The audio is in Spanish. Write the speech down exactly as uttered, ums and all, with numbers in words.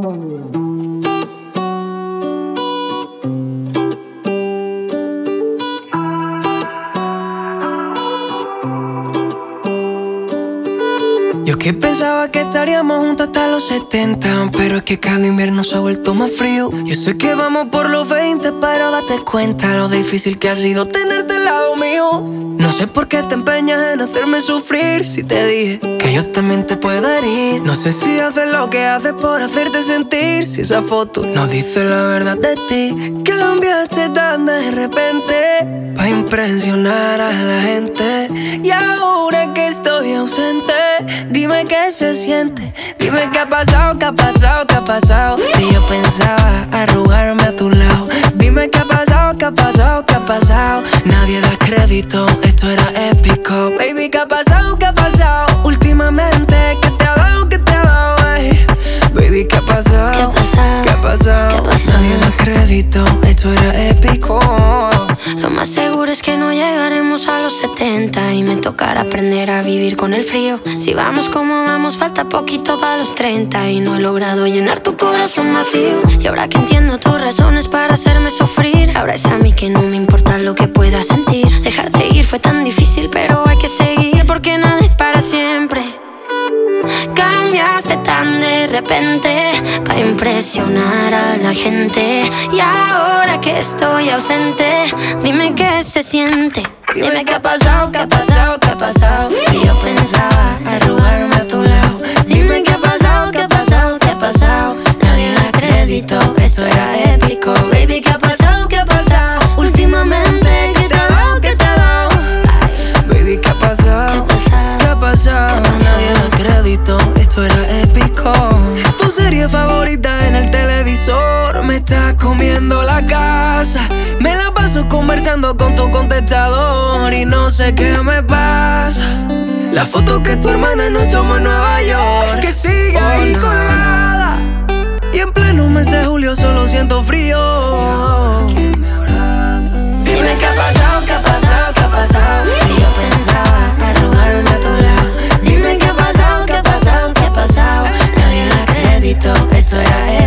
Yo que pensaba que estaríamos juntos hasta los setenta, pero es que cada invierno se ha vuelto más frío. Yo sé que vamos por los veinte, pero date cuenta lo difícil que ha sido tenerte al lado mío. No sé por qué te empeñas en hacerme sufrir, si te dije que yo también te puedo herir. No sé si haces lo que haces por hacerte sentir, si esa foto no dice la verdad de ti. Cambiaste tan de repente pa' impresionar a la gente, y ahora que estoy ausente, dime qué se siente. Dime qué ha pasado, qué ha pasado, qué ha pasado. Si yo pensaba arrugarme a tu lado. Dime qué ha pasado, qué ha pasado, qué ha pasado. Nadie da crédito, esto era épico. Baby, qué ha pasado, qué ha pasado. Últimamente, ¿qué te ha dado, qué te ha dado? Ay. Baby, qué ha pasado, ¿Qué ha pasado? ¿Qué ha pasado? ¿Qué ha pasado? Nadie da crédito, esto era épico. Lo más seguro es que no llegaremos a los setenta y me tocará aprender a vivir con el frío. Si vamos como vamos, falta poquito para los treinta y no he logrado llenar tu corazón vacío. Y ahora que entiendo tus razones para hacerme sufrir, ahora es a mí que no me importa lo que pueda sentir. Dejarte ir fue tan difícil, pero hay que seguir porque nada es para siempre. Cambiaste tan de repente pa' impresionar a la gente, y ahora que estoy ausente, dime qué se siente. Dime qué ha pasado, qué ha pasado, qué ha pasado. Si yo pensaba arrugarme a tu lado. Dime qué ha pasado, qué ha pasado, qué ha pasado. Nadie da crédito, esto era épico. Baby, qué ha pasado, qué ha pasado. Últimamente, ¿qué te ha dado, qué te ha dado? Baby, ¿qué ha pasado? ¿Qué ha pasado? Nadie da crédito, esto era épico. Tu serie favorita en el televisor me está comiendo la casa. Me la paso conversando con tu contestador y no sé qué me pasa. La foto que tu hermana nos tomó en Nueva York, que sigue ahí colgada. Y en pleno mes de julio solo siento frío. ¿Quién me abraza? Dime qué ha pasado, qué ha pasado, qué ha pasado. Si yo pensaba arrugarme a tu lado. Dime qué ha pasado, qué ha pasado, qué ha pasado. Nadie da crédito, esto era épico.